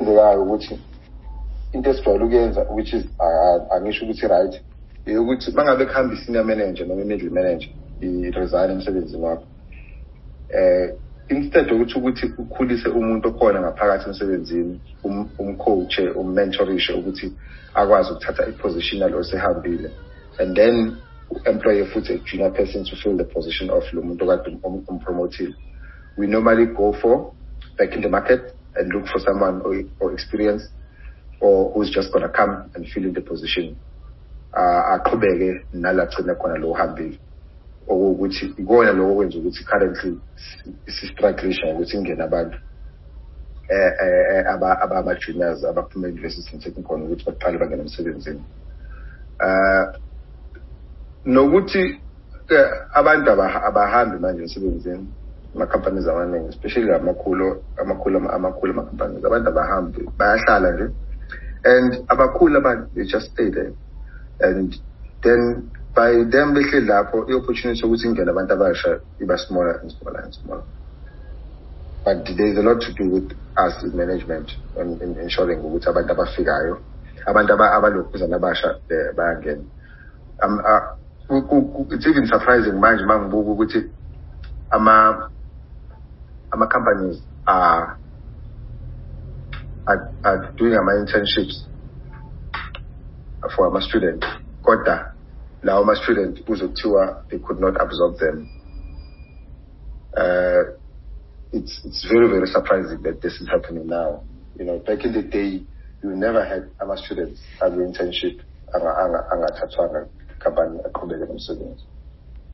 eyenzekayo ukuthi into esijwayele ukuyenza, which is angisho ukuthi right, ukuthi bangabe kuhamba i-senior manager noma i-middle manager i-resign emsebenzini wakho, instead ukuthi ukhulise umuntu okhona ngaphakathi emsebenzini, umcoache, ummentorishe ukuthi akwazi ukuthatha i-position yalo osehambile, and then employ futhi a junior person to fill the position of lo muntu okade umpromotile. We normally go for back in the market and look for someone or experienced or who's just gonna come and fill in the position. Aqhubeke nalagcina khona lo hambile, ukuthi ikona lo okwenza ukuthi currently isistrugglisha ukuthi ingena abantu abama juniors abaphuma e-university technical ukuthi baqale bangena emsebenzini. Nokuthi abantu abahambi manje emsebenzini, ama-companies amaningi, especially amakhulu ama-companies, abantu abahambi bayahlala nje, and abakhulu abantu they just stay there, and then by them behleli lapho i-opportunity ukuthi ingene abantu abasha iba smaller and smaller and smaller. But there's a lot to do with us in management and in ensuring ukuthi abantu abafikayo, abantu abalokhuza nabasha bayangena. It's even surprising manje mangibuka ukuthi ama-companies are doing ama-internships for ama-students, kodwa lawo ama-students uzokuthiwa they could not absorb them. It's very, very surprising that this is happening now. You know, back in the day, you never had ama-students have an internship angathathwanga company aqhubeke nomsebenzi.